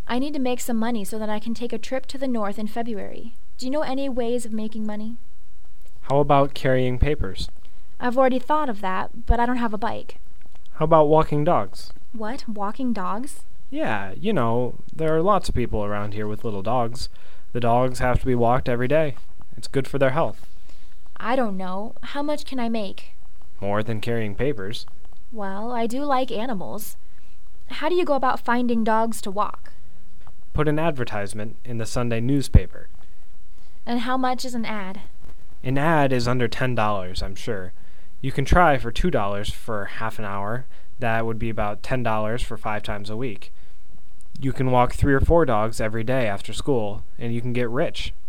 I need to make some money so that I can take a trip to the north in February. Do you know any ways of making money? How about carrying papers? I've already thought of that, but I don't have a bike. How about walking dogs? What? Walking dogs? Yeah, there are lots of people around here with little dogs. The dogs have to be walked every day. It's good for their health. I don't know. How much can I make? More than carrying papers. Well, I do like animals. How do you go about finding dogs to walk? Put an advertisement in the Sunday newspaper. And how much is an ad? An ad is under $10, I'm sure. You can try for $2 for half an hour. That would be about $10 for 5 times a week. You can walk 3 or 4 dogs every day after school, and you can get rich.